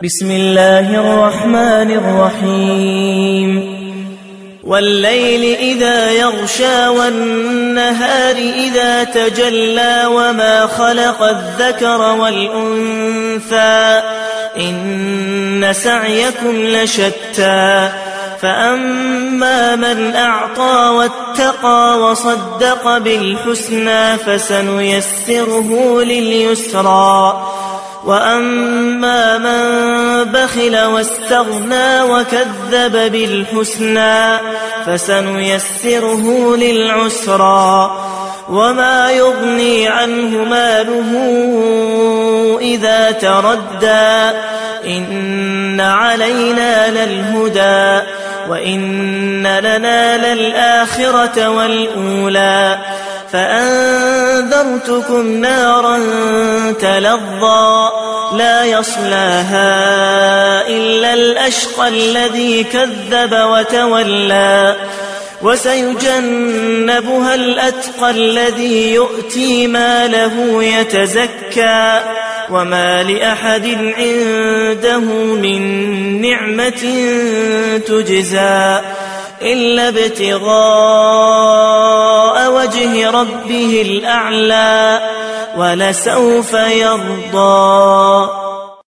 بسم الله الرحمن الرحيم والليل إذا يغشى والنهار إذا تجلى وما خلق الذكر والأنثى إن سعيكم لشتى فأما من أعطى واتقى وصدق بالحسنى فسنيسره لليسرى وأما من بخل واستغنى وكذب بالحسنى فسنيسره للعسرى وما يغني عنه ماله إذا تردى إن علينا للهدى وإن لنا للآخرة والأولى فأنذرتكم نارا تلظى لا يصلاها إلا الأشقى الذي كذب وتولى وسيجنبها الأتقى الذي يؤتي ماله يتزكى وما لأحد عنده من نعمة تجزى إلا ابتغاء وجه ربه الأعلى ولسوف يرضى.